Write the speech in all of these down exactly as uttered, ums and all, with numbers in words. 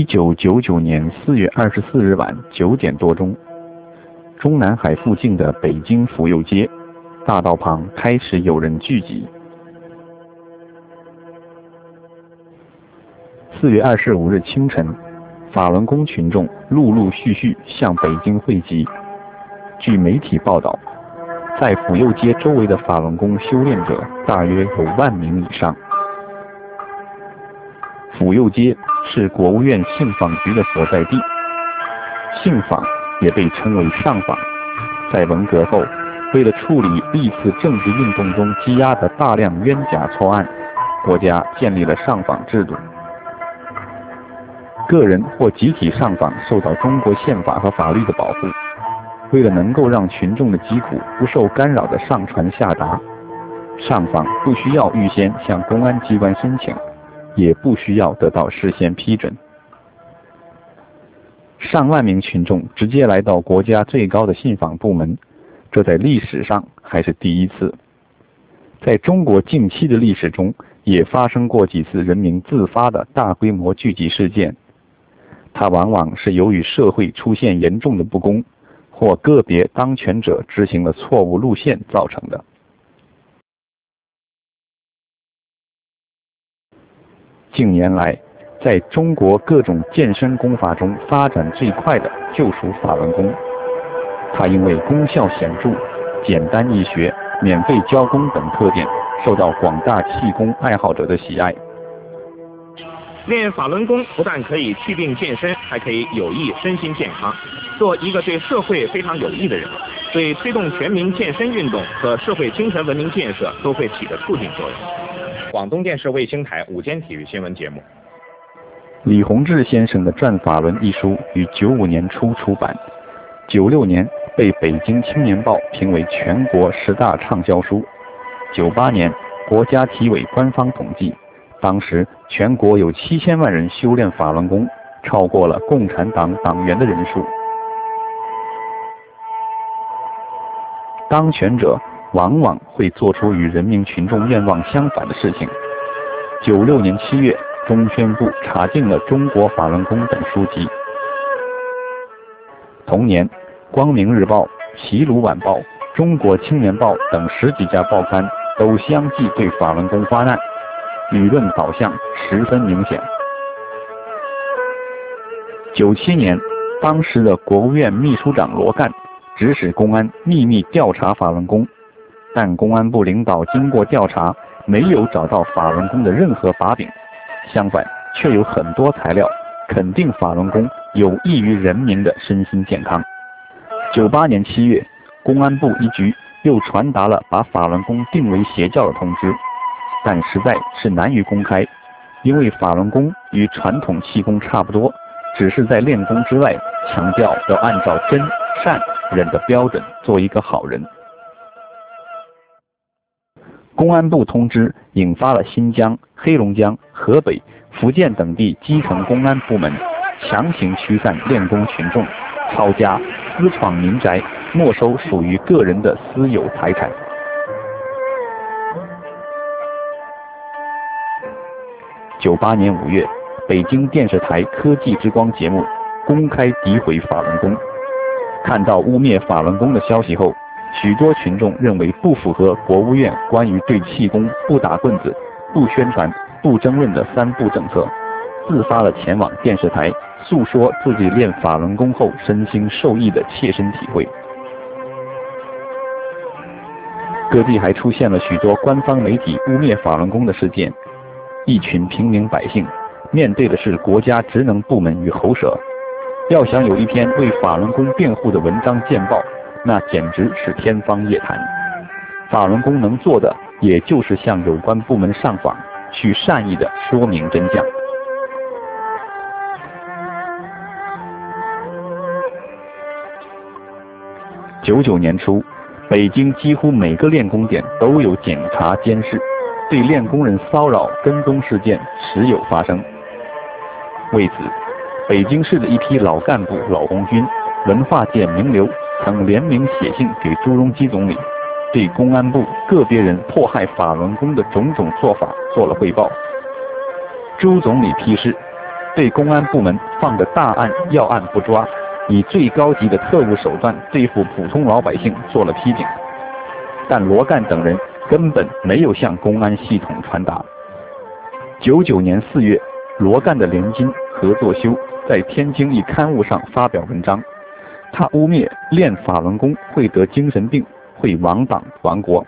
九九九年四月二十四日晚九点多钟，中南海附近的北京府右街大道旁开始有人聚集。四月二十五日清晨，法轮功群众陆陆续续向北京汇集。据媒体报道，在府右街周围的法轮功修炼者大约有万名以上。府右街是国务院信访局的所在地，信访也被称为上访。在文革后，为了处理历次政治运动中积压的大量冤假错案，国家建立了上访制度。个人或集体上访受到中国宪法和法律的保护。为了能够让群众的疾苦不受干扰地上传下达，上访不需要预先向公安机关申请，也不需要得到事先批准。上万名群众直接来到国家最高的信访部门，这在历史上还是第一次。在中国近期的历史中，也发生过几次人民自发的大规模聚集事件，它往往是由于社会出现严重的不公，或个别当权者执行了错误路线造成的。近年来，在中国各种健身功法中发展最快的就属法轮功。它因为功效显著、简单易学、免费教功等特点，受到广大气功爱好者的喜爱。 练法轮功不但可以祛病健身，还可以有益身心健康。做一个对社会非常有益的人，对推动全民健身运动和社会精神文明建设都会起着促进作用。广东电视卫星台午间体育新闻节目。 李洪志先生的《转法轮》一书于九五年初出版，九六年被《北京青年报》评为全国十大畅销书。九八年，国家体委官方统计，当时全国有七千万人修炼法轮功，超过了共产党党员的人数。当权者往往会做出与人民群众愿望相反的事情。九六年七月，中宣部查禁了《中国法轮功》等书籍。同年，《光明日报》、《齐鲁晚报》、《中国青年报》等十几家报刊都相继对法轮功发难，舆论导向十分明显。九七年，当时的国务院秘书长罗干指使公安秘密调查法轮功，但公安部领导经过调查，没有找到法轮功的任何把柄，相反，却有很多材料肯定法轮功有益于人民的身心健康。九八年七月，公安部一局又传达了把法轮功定为邪教的通知，但实在是难于公开，因为法轮功与传统气功差不多，只是在练功之外，强调要按照真、善、忍的标准做一个好人。公安部通知引发了新疆、黑龙江、河北、福建等地基层公安部门强行驱散练功群众，抄家、私闯民宅，没收属于个人的私有财产。九八年五月，北京电视台科技之光节目公开诋毁法轮功。看到污蔑法轮功的消息后，许多群众认为不符合国务院关于对气功不打棍子、不宣传、不争论的三不政策，自发了前往电视台诉说自己练法轮功后身心受益的切身体会。各地还出现了许多官方媒体污蔑法轮功的事件，一群平民百姓面对的是国家职能部门与喉舌，要想有一篇为法轮功辩护的文章见报，那简直是天方夜谭。法轮功能做的也就是向有关部门上访，去善意的说明真相。九九年初，北京几乎每个练功点都有检查监视，对练功人骚扰跟踪事件时有发生。为此，北京市的一批老干部、老红军、文化界名流曾联名写信给朱镕基总理，对公安部个别人迫害法轮功的种种做法做了汇报。朱总理批示， 对公安部门放的大案要案不抓，以最高级的特务手段对付普通老百姓做了批评。但罗干等人根本没有向公安系统传达。九九年四月，罗干的连襟何作修在天津一刊物上发表文章，他污蔑练法轮功会得精神病，会亡党亡国。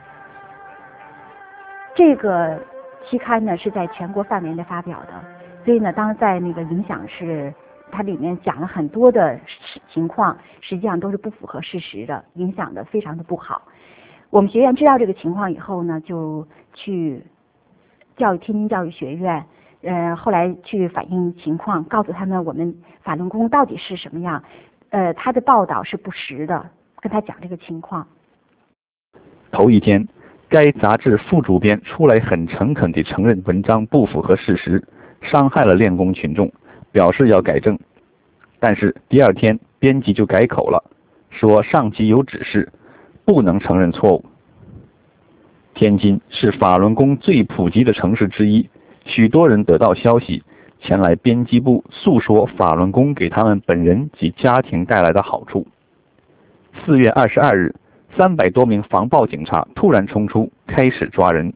这个期刊呢是在全国范围内发表的，所以呢，当在那个影响是，它里面讲了很多的情况，实际上都是不符合事实的，影响的非常的不好。我们学院知道这个情况以后呢，就去教育天津教育学院，呃，后来去反映情况，告诉他们我们法轮功到底是什么样，呃，他的报道是不实的，跟他讲这个情况。 头一天，该杂志副主编出来很诚恳地承认文章不符合事实，伤害了练功群众，表示要改正。但是第二天，编辑就改口了，说上级有指示，不能承认错误。天津是法轮功最普及的城市之一，许多人得到消息，前来编辑部诉说法轮功给他们本人及家庭带来的好处。四月二十二日，三百多名防暴警察突然冲出，开始抓人。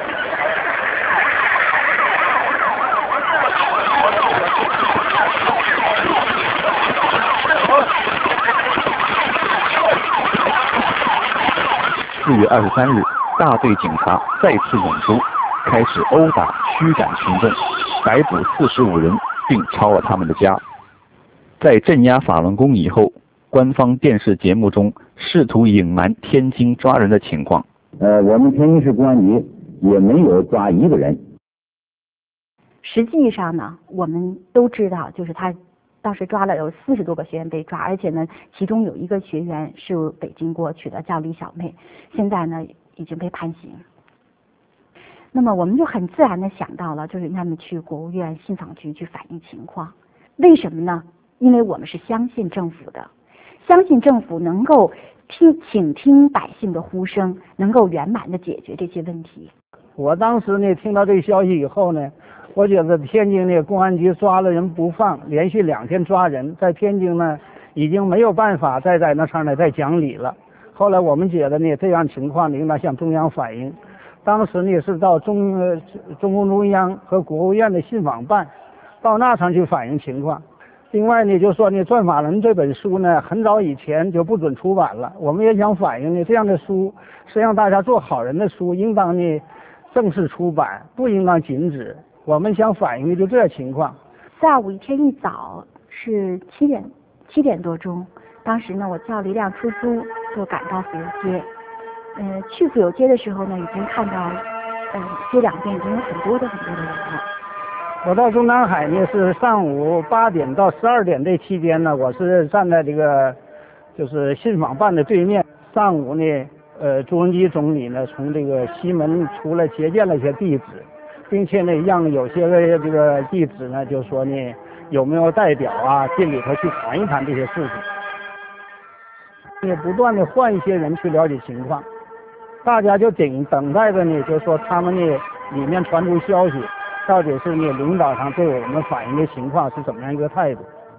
四月二十三日，大队警察再次涌出，开始殴打、驱赶群众，逮捕四十五人，并抄了他们的家。在镇压法轮功以后，官方电视节目中试图隐瞒天津抓人的情况。 呃，我们天津市公安局也没有抓一个人。 实际上呢，我们都知道，就是他当时抓了有四十多个学员被抓，而且呢，其中有一个学员是北京过去的，叫李小妹，现在呢已经被判刑。那么我们就很自然的想到了，就是让他们去国务院信访局去反映情况。为什么呢？因为我们是相信政府的，相信政府能够听倾听百姓的呼声，能够圆满的解决这些问题。 我当时呢听到这个消息以后呢，我觉得天津的公安局抓了人不放，连续两天抓人，在天津呢已经没有办法再在那上呢再讲理了。后来我们觉得呢这样情况呢应该向中央反映，当时呢是到中呃中共中央和国务院的信访办，到那上去反映情况。另外呢，就说呢，《转法轮》这本书呢，很早以前就不准出版了。我们也想反映呢，这样的书是让大家做好人的书，应当呢正式出版，不应当禁止。我们想反映的就这情况。 四二五一天一早是七点七点多钟，当时呢，我叫了一辆出租，就赶到府右街。呃，去府右街的时候呢，已经看到，呃，街两边已经有很多的很多的人了。 我到中南海呢是上午八点到十二点这期间呢，我是站在这个就是信访办的对面。上午呢，呃，朱镕基总理呢从这个西门出来接见了一些弟子，并且呢让有些个这个弟子呢就说呢有没有代表啊进里头去谈一谈这些事情，也不断的换一些人去了解情况，大家就等等待着呢，就说他们呢里面传出消息。到底是你领导上对我们反映的情况是怎么样一个态度？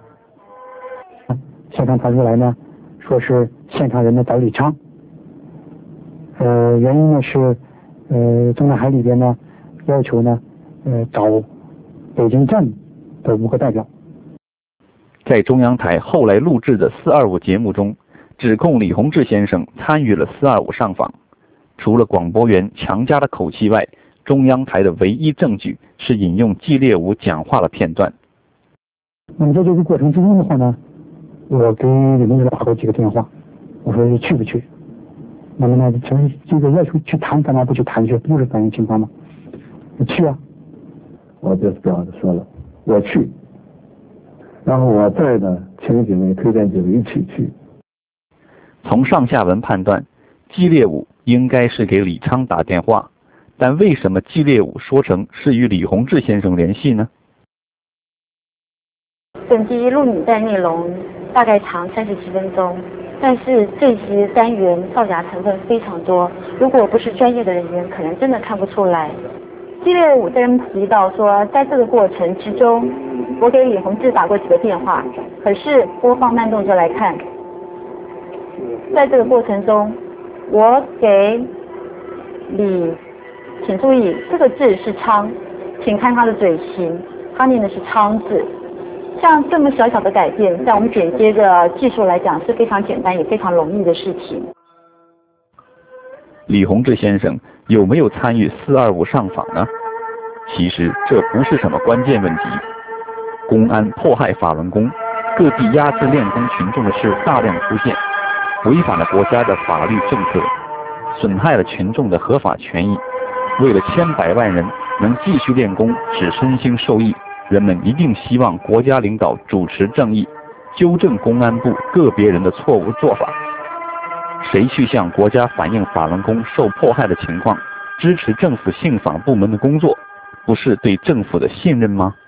现场传出来呢，说是现场人呢找李昌，呃，原因呢是，呃，中南海里边呢要求呢，呃，找北京站的五个代表。 在中央台后来录制的四二五节目中，指控李洪志先生参与了四二五上访。除了广播员强加的口气外，中央台的唯一证据是引用季烈武讲话的片段。 那么在这个过程之中的话呢，我给李洪志打过几个电话，我说去不去？那么呢，从这个要求去谈，干嘛不去谈去？不是反映情况吗？我去啊！ 我就是这样子说了，我去。然后我再呢，请几位推荐几位一起去。 从上下文判断，季烈武应该是给李昌打电话。但为什么季烈武说成是与李洪志先生联系呢？ 本集录影带内容大概长三十七分钟，但是这些单元造假成分非常多，如果不是专业的人员，可能真的看不出来。季烈武跟提到说，在这个过程之中， 我给李洪志打过几个电话，可是播放慢动作来看，在这个过程中，我给李，请注意这个字是昌，请看他的嘴型，他念的是昌字。像这么小小的改变，在我们剪接的技术来讲是非常简单也非常容易的事情。 李洪志先生有没有参与四二五上访呢？其实这不是什么关键问题。公安迫害法轮功，各地压制练功群众的事大量出现，违反了国家的法律政策，损害了群众的合法权益。为了千百万人能继续练功，使身心受益，人们一定希望国家领导主持正义，纠正公安部个别人的错误做法。谁去向国家反映法轮功受迫害的情况，支持政府信访部门的工作，不是对政府的信任吗？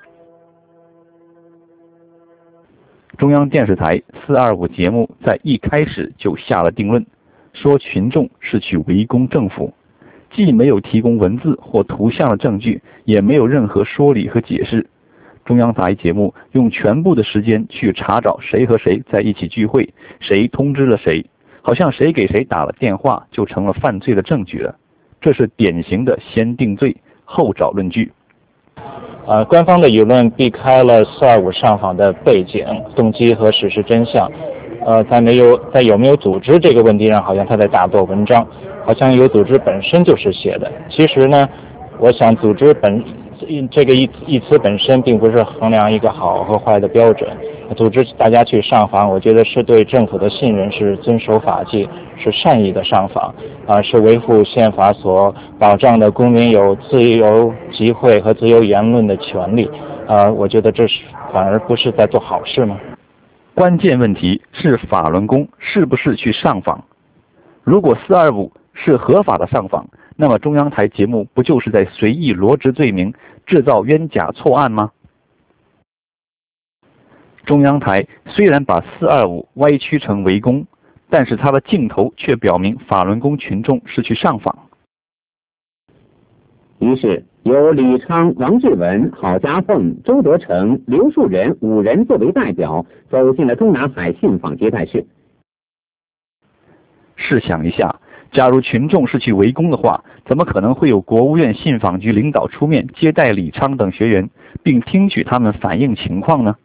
中央电视台四二五节目在一开始就下了定论，说群众是去围攻政府，既没有提供文字或图像的证据，也没有任何说理和解释。中央台节目用全部的时间去查找谁和谁在一起聚会，谁通知了谁，好像谁给谁打了电话就成了犯罪的证据了。这是典型的先定罪后找论据。 呃，官方的舆论避开了四二五上访的背景、动机和事实真相。呃，在没有在有没有组织这个问题上，好像他在大做文章，好像有组织本身就是写的。其实呢，我想组织本这个一一词本身并不是衡量一个好和坏的标准。组织大家去上访，我觉得是对政府的信任，是遵守法纪，是善意的上访，啊、呃，是维护宪法所保障的公民有自由集会和自由言论的权利。啊、呃，我觉得这是反而不是在做好事吗？ 关键问题是法轮功是不是去上访？如果四二五是合法的上访，那么中央台节目不就是在随意罗织罪名，制造冤假错案吗？中央台虽然把四二五歪曲成围攻，但是它的镜头却表明法轮功群众是去上访。 于是由李昌、王志文、郝家凤、周德成、刘树人五人作为代表，走进了中南海信访接待室。 试想一下，假如群众是去围攻的话，怎么可能会有国务院信访局领导出面接待李昌等学员，并听取他们反映情况呢？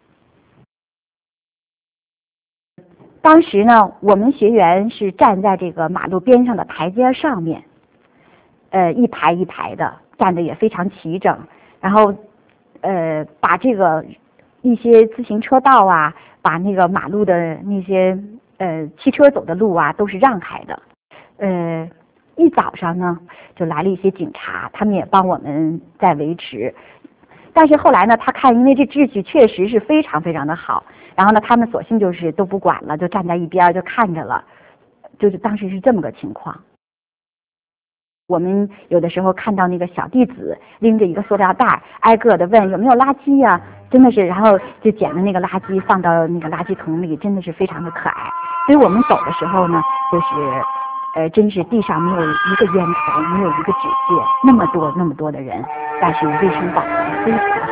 当时呢，我们学员是站在这个马路边上的台阶上面，呃，一排一排的站得也非常齐整，然后，呃，把这个一些自行车道啊，把那个马路的那些呃汽车走的路啊，都是让开的。呃，一早上呢，就来了一些警察，他们也帮我们在维持。但是后来呢，他看因为这秩序确实是非常非常的好，然后呢，他们索性就是都不管了，就站在一边就看着了，就是当时是这么个情况。我们有的时候看到那个小弟子拎着一个塑料袋，挨个的问有没有垃圾呀、啊，真的是，然后就捡了那个垃圾放到那个垃圾桶里，真的是非常的可爱。所以我们走的时候呢，就是呃，真是地上没有一个烟头，没有一个纸屑，那么多那么多的人，但是卫生保持非常好。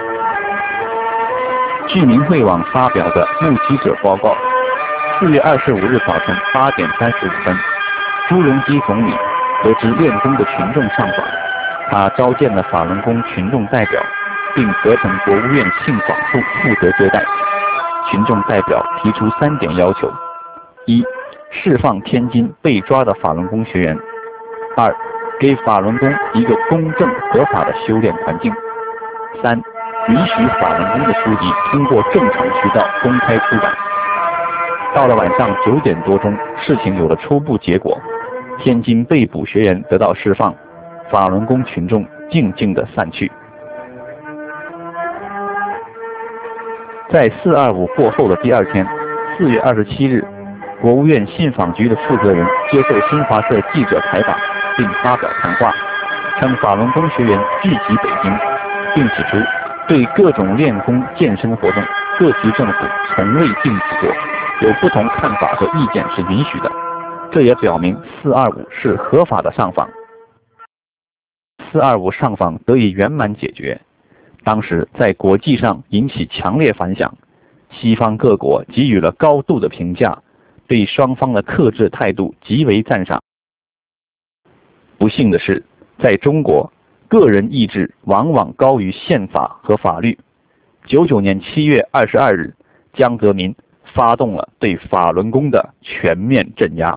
据民会网发表的目击者报告，四月二十五日早晨八点三十五分，朱镕基总理得知练功的群众上访，他召见了法轮功群众代表，并责成国务院信访处负责接待。群众代表提出三点要求：一、释放天津被抓的法轮功学员；二、给法轮功一个公正合法的修炼环境；三、允许法轮功的书籍通过正常渠道公开出版。到了晚上九点多钟，事情有了初步结果，天津被捕学员得到释放，法轮功群众静静地散去。在四二五过后的第二天，四月二十七日，国务院信访局的负责人接受新华社记者采访，并发表谈话，称法轮功学员聚集北京，并指出对各种练功健身活动，各级政府从未禁止过，有不同看法和意见是允许的。这也表明四二五是合法的上访。四二五上访得以圆满解决， 当时在国际上引起强烈反响，西方各国给予了高度的评价，对双方的克制态度极为赞赏。不幸的是，在中国，个人意志往往高于宪法和法律。九九年七月二十二日，江泽民发动了对法轮功的全面镇压。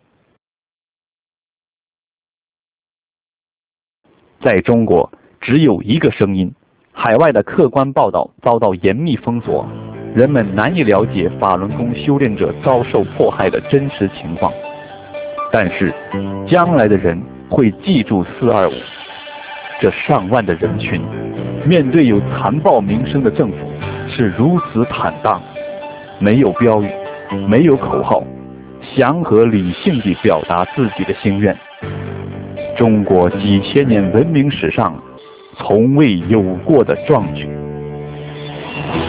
在中国，只有一个声音，海外的客观报道遭到严密封锁，人们难以了解法轮功修炼者遭受迫害的真实情况。但是，将来的人会记住四二五，这上万的人群，面对有残暴名声的政府，是如此坦荡，没有标语，没有口号，祥和理性地表达自己的心愿。中国几千年文明史上从未有过的壮举。